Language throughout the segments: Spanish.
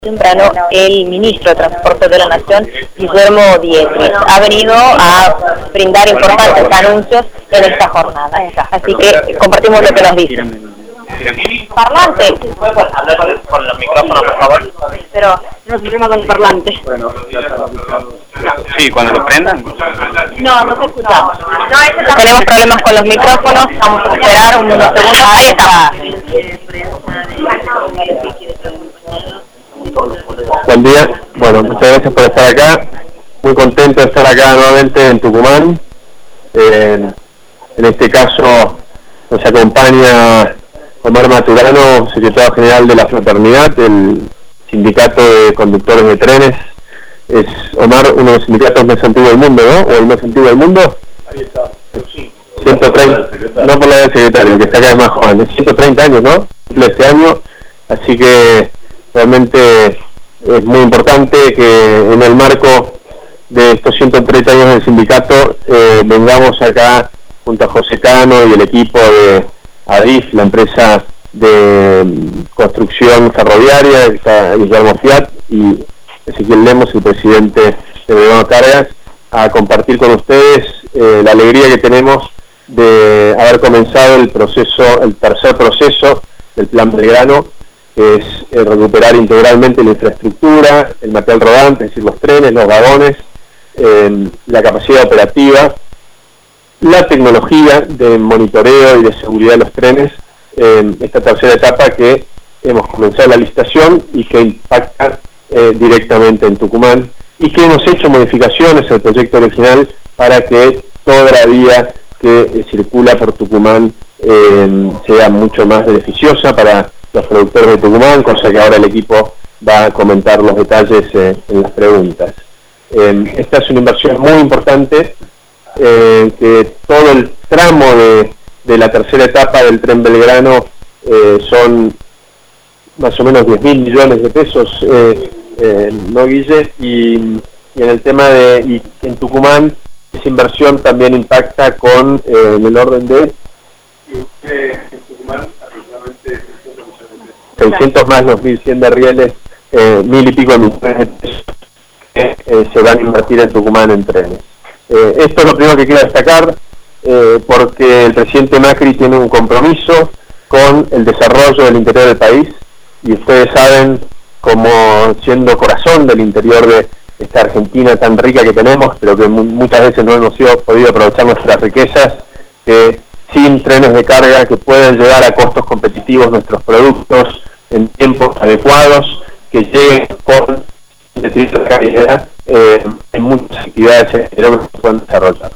Temprano, el ministro de Transporte de la Nación, Guillermo Dietrich, ha venido a brindar importantes anuncios en esta jornada. Así que compartimos lo que nos dice. Parlante. ¿Puedes hablar con los micrófonos, por favor? Pero no se problema con el parlante. Sí, cuando lo prendan. No se escuchamos. Tenemos problemas con los micrófonos. Vamos a esperar unos segundos. Ahí está. Buen día, bueno, muchas gracias por estar acá, muy contento de estar acá nuevamente en Tucumán. En este caso nos acompaña Omar Maturano, secretario general de la Fraternidad, el sindicato de conductores de trenes. Es, Omar, uno de los sindicatos más antiguos del mundo, ¿no? ¿O el más antiguo del mundo? Ahí está, sí. 130, no por la del secretario, que está acá es más joven, 130 años, ¿no? Cumple este año, así que realmente es muy importante que en el marco de estos 130 años del sindicato vengamos acá junto a José Cano y el equipo de ADIF, la empresa de construcción ferroviaria, está Guillermo Fiat y Ezequiel Lemos, el presidente de Belgrano Cargas, a compartir con ustedes la alegría que tenemos de haber comenzado el tercer proceso del Plan Belgrano, que es recuperar integralmente la infraestructura, el material rodante, es decir, los trenes, los vagones, la capacidad operativa, la tecnología de monitoreo y de seguridad de los trenes, esta tercera etapa que hemos comenzado la licitación y que impacta directamente en Tucumán, y que hemos hecho modificaciones al proyecto original para que toda la vía que circula por Tucumán sea mucho más beneficiosa para los productores de Tucumán, cosa que ahora el equipo va a comentar los detalles en las preguntas. Esta es una inversión muy importante, que todo el tramo de la tercera etapa del Tren Belgrano son más o menos 10.000 millones de pesos, ¿no, Guille? Y en el tema y en Tucumán, esa inversión también impacta con en el orden de... en Tucumán, 600 más los 1.100 de rieles, 1.000 y pico de millones de pesos que se van a invertir en Tucumán en trenes. Esto es lo primero que quiero destacar, porque el presidente Macri tiene un compromiso con el desarrollo del interior del país, y ustedes saben, como siendo corazón del interior de esta Argentina tan rica que tenemos, pero que muchas veces no hemos podido aprovechar nuestras riquezas, que sin trenes de carga que puedan llevar a costos competitivos nuestros productos en tiempos adecuados, que lleguen con de calidad en muchas actividades que se pueden desarrollar.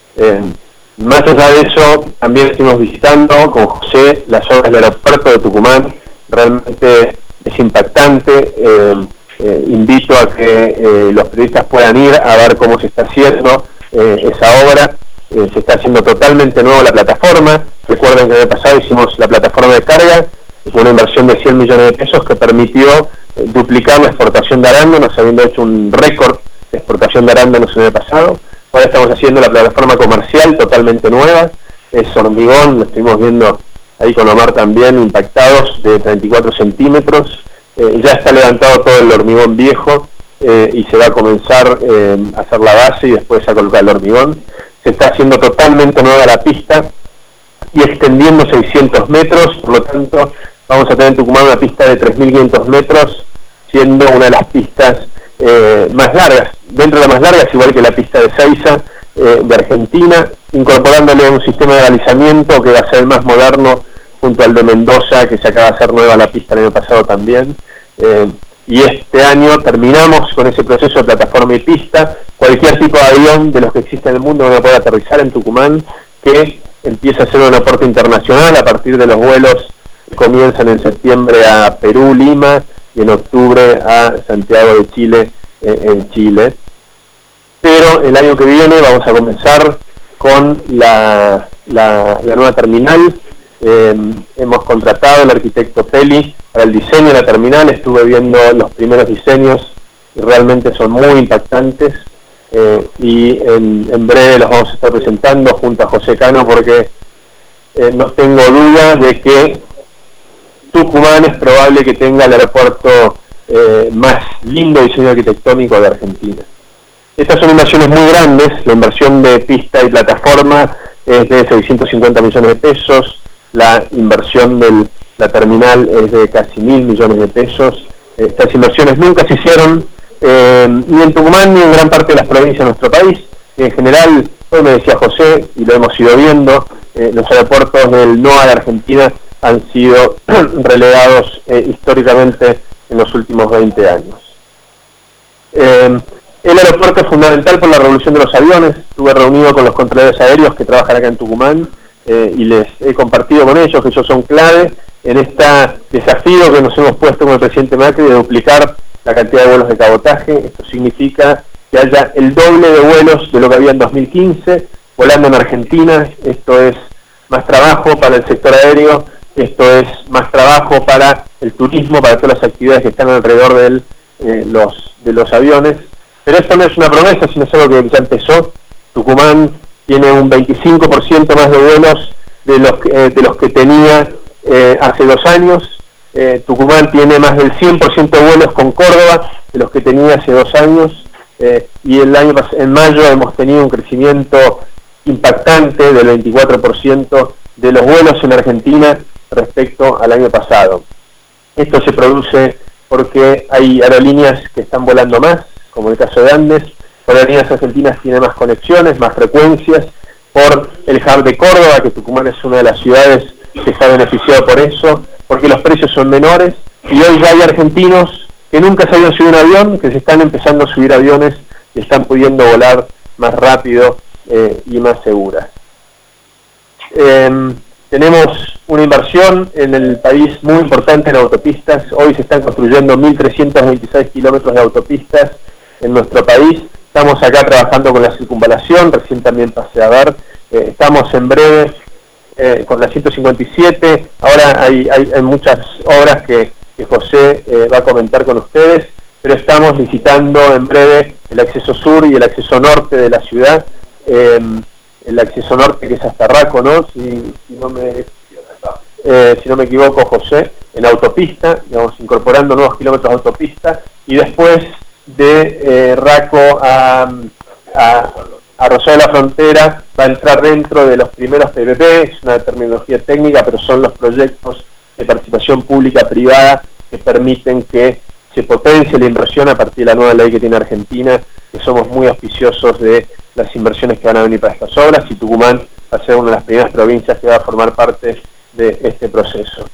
Más allá de eso, también estuvimos visitando con José las obras del aeropuerto de Tucumán. Realmente es impactante. Invito a que los periodistas puedan ir a ver cómo se está haciendo esa obra. Se está haciendo totalmente nuevo la plataforma. Recuerden que en el pasado hicimos la plataforma de carga, con una inversión de 100 millones de pesos que permitió duplicar la exportación de arándanos, habiendo hecho un récord de exportación de arándanos en el pasado. Ahora estamos haciendo la plataforma comercial totalmente nueva, es hormigón, lo estuvimos viendo ahí con Omar también, impactados de 34 centímetros. Ya está levantado todo el hormigón viejo y se va a comenzar a hacer la base y después a colocar el hormigón. Se está haciendo totalmente nueva la pista y extendiendo 600 metros, por lo tanto vamos a tener en Tucumán una pista de 3.500 metros, siendo una de las pistas más largas, dentro de las más largas, igual que la pista de Seiza de Argentina, incorporándole un sistema de balizamiento que va a ser el más moderno junto al de Mendoza, que se acaba de hacer nueva la pista el año pasado también. Y este año terminamos con ese proceso de plataforma y pista. Cualquier tipo de avión de los que existen en el mundo van a poder aterrizar en Tucumán, que empieza a ser un aeropuerto internacional a partir de los vuelos que comienzan en septiembre a Perú, Lima, y en octubre a Santiago de Chile, en Chile. Pero el año que viene vamos a comenzar con la nueva terminal. Hemos contratado al arquitecto Peli para el diseño de la terminal. Estuve viendo los primeros diseños y realmente son muy impactantes, y en breve los vamos a estar presentando junto a José Cano, porque no tengo duda de que Tucumán es probable que tenga el aeropuerto más lindo diseño arquitectónico de Argentina. Estas son inversiones muy grandes. La inversión de pista y plataforma es de 650 millones de pesos, la inversión de la terminal es de casi 1.000 millones de pesos. Estas inversiones nunca se hicieron ni en Tucumán ni en gran parte de las provincias de nuestro país. En general, hoy me decía José, y lo hemos ido viendo, los aeropuertos del NOA de Argentina han sido relegados históricamente en los últimos 20 años. El aeropuerto es fundamental por la revolución de los aviones. Estuve reunido con los controladores aéreos que trabajan acá en Tucumán y les he compartido con ellos que ellos son clave en este desafío que nos hemos puesto con el presidente Macri de duplicar la cantidad de vuelos de cabotaje. Esto significa que haya el doble de vuelos de lo que había en 2015 volando en Argentina. Esto es más trabajo para el sector aéreo, esto es más trabajo para el turismo, para todas las actividades que están alrededor de los aviones. Pero esto no es una promesa, sino es algo que ya empezó. Tucumán tiene un 25% más de vuelos de los que tenía hace 2 años. Tucumán tiene más del 100% de vuelos con Córdoba de los que tenía hace 2 años. Y en mayo hemos tenido un crecimiento impactante del 24% de los vuelos en Argentina respecto al año pasado. Esto se produce porque hay aerolíneas que están volando más, como el caso de Andes. Aerolíneas argentinas tienen más conexiones, más frecuencias, por el hub de Córdoba, que Tucumán es una de las ciudades que está beneficiado por eso, porque los precios son menores, y hoy ya hay argentinos que nunca se habían subido un avión, que se están empezando a subir aviones y están pudiendo volar más rápido y más seguras. Tenemos una inversión en el país muy importante en autopistas. Hoy se están construyendo 1.326 kilómetros de autopistas en nuestro país. Estamos acá trabajando con la circunvalación, recién también pasé a ver. Estamos en breve con la 157. Ahora hay muchas obras que José va a comentar con ustedes, pero estamos licitando en breve el acceso sur y el acceso norte de la ciudad. El acceso norte, que es hasta Raco, ¿no? Si no me equivoco, José, en autopista, digamos, incorporando nuevos kilómetros de autopista, y después de Raco a Rosario de la Frontera va a entrar dentro de los primeros PPP. Es una terminología técnica, pero son los proyectos de participación pública-privada que permiten que se potencie la inversión a partir de la nueva ley que tiene Argentina, que somos muy auspiciosos de las inversiones que van a venir para estas obras, y Tucumán va a ser una de las primeras provincias que va a formar parte de este proceso.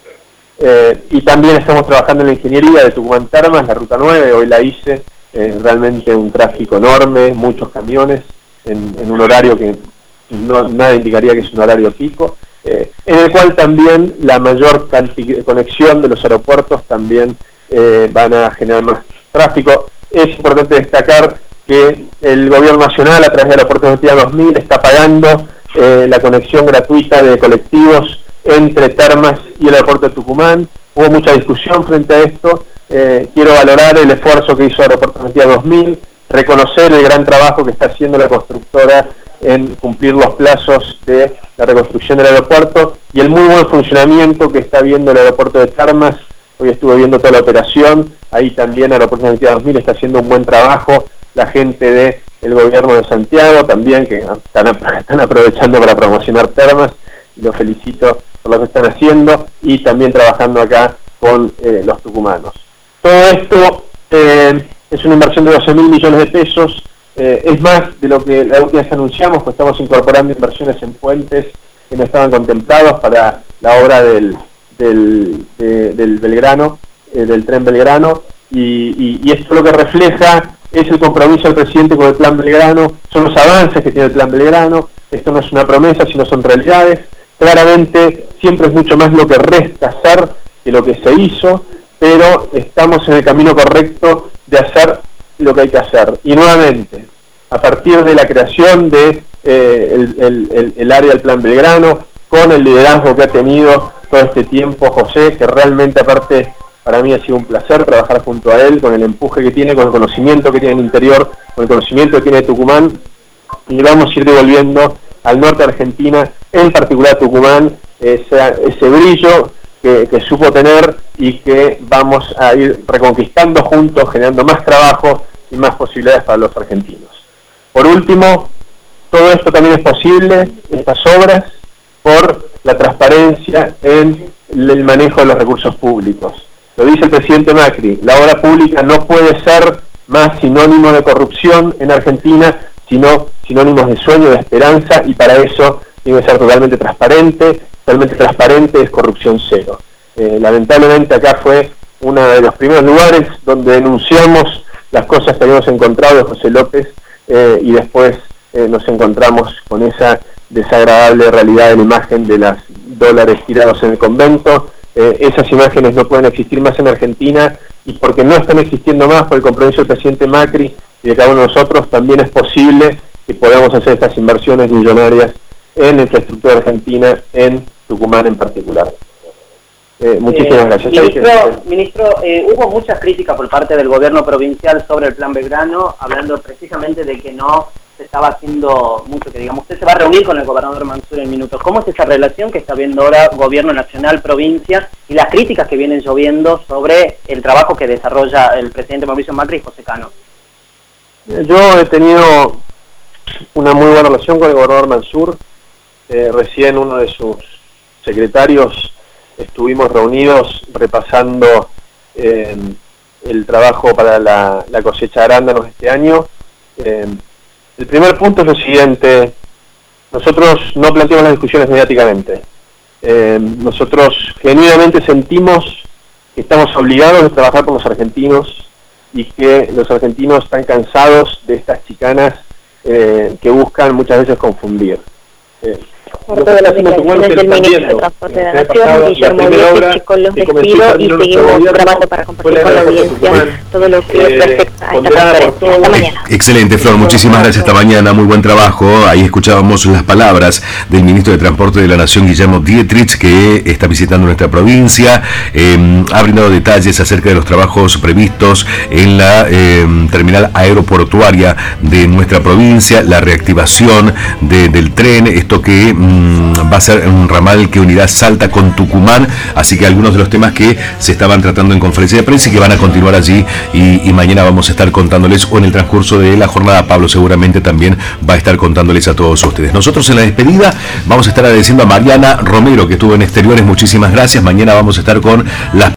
Y también estamos trabajando en la ingeniería de Tucumán Termas, la Ruta 9, hoy la hice, realmente un tráfico enorme, muchos camiones, en un horario que nada indicaría que es un horario pico, en el cual también la mayor conexión de los aeropuertos también van a generar más tráfico. Es importante destacar que el gobierno nacional, a través del Aeropuerto de Argentina 2000, está pagando la conexión gratuita de colectivos entre Termas y el aeropuerto de Tucumán. Hubo mucha discusión frente a esto. Quiero valorar el esfuerzo que hizo el Aeropuerto de Argentina 2000, reconocer el gran trabajo que está haciendo la constructora en cumplir los plazos de la reconstrucción del aeropuerto y el muy buen funcionamiento que está viendo el aeropuerto de Termas. Hoy estuve viendo toda la operación, ahí también el Aeropuerto de Argentina 2000 está haciendo un buen trabajo, la gente del gobierno de Santiago también, que están aprovechando para promocionar Termas, y los felicito por lo que están haciendo, y también trabajando acá con los tucumanos. Todo esto es una inversión de 12.000 millones de pesos, es más de lo que la última vez anunciamos, pues estamos incorporando inversiones en puentes que no estaban contemplados para la obra del Belgrano, del tren Belgrano, y esto lo que refleja es el compromiso del presidente con el Plan Belgrano, son los avances que tiene el Plan Belgrano. Esto no es una promesa, sino son realidades. Claramente siempre es mucho más lo que resta hacer que lo que se hizo, pero estamos en el camino correcto de hacer lo que hay que hacer. Y nuevamente, a partir de la creación de el área del Plan Belgrano, con el liderazgo que ha tenido todo este tiempo José, que realmente aparte para mí ha sido un placer trabajar junto a él, con el empuje que tiene, con el conocimiento que tiene en el interior, con el conocimiento que tiene de Tucumán, y vamos a ir devolviendo al norte de Argentina, en particular Tucumán, ese brillo que supo tener y que vamos a ir reconquistando juntos, generando más trabajo y más posibilidades para los argentinos. Por último, todo esto también es posible, estas obras, por la transparencia en el manejo de los recursos públicos. Lo dice el presidente Macri, la obra pública no puede ser más sinónimo de corrupción en Argentina, sino sinónimos de sueño, de esperanza, y para eso tiene que ser totalmente transparente es corrupción cero. Lamentablemente acá fue uno de los primeros lugares donde denunciamos las cosas que habíamos encontrado de José López y después nos encontramos con esa desagradable realidad de la imagen de los dólares tirados en el convento. Esas imágenes no pueden existir más en Argentina, y porque no están existiendo más por el compromiso del presidente Macri y de cada uno de nosotros, también es posible que podamos hacer estas inversiones millonarias en infraestructura argentina, en Tucumán en particular. Muchísimas gracias. Ministro, hubo muchas críticas por parte del gobierno provincial sobre el Plan Belgrano, hablando precisamente de que no se estaba haciendo mucho, que digamos, usted se va a reunir con el gobernador Mansur en minutos. ¿Cómo es esa relación que está viendo ahora gobierno nacional, provincia, y las críticas que vienen lloviendo sobre el trabajo que desarrolla el presidente Mauricio Macri y José Cano? Yo he tenido una muy buena relación con el gobernador Mansur. Recién uno de sus secretarios estuvimos reunidos repasando el trabajo para la cosecha de arándanos este año. El primer punto es lo siguiente: nosotros no planteamos las discusiones mediáticamente. Nosotros genuinamente sentimos que estamos obligados a trabajar con los argentinos y que los argentinos están cansados de estas chicanas que buscan muchas veces confundir. Por todas las declaraciones del ministro de Transporte de la Nación, Guillermo Dietrich, con los despido, y seguimos grabando para compartir con la audiencia todo lo que respecta a esta conferencia. Hasta mañana. Excelente, Flor, muchísimas gracias. Hasta mañana, muy buen trabajo. Ahí escuchábamos las palabras del ministro de Transporte de la Nación, Guillermo Dietrich, que está visitando nuestra provincia. Ha brindado detalles acerca de los trabajos previstos en la terminal aeroportuaria de nuestra provincia, la reactivación del tren, esto que va a ser un ramal que unirá Salta con Tucumán, así que algunos de los temas que se estaban tratando en conferencia de prensa y que van a continuar allí, y mañana vamos a estar contándoles, o en el transcurso de la jornada Pablo seguramente también va a estar contándoles a todos ustedes. Nosotros en la despedida vamos a estar agradeciendo a Mariana Romero, que estuvo en Exteriores, muchísimas gracias. Mañana vamos a estar con las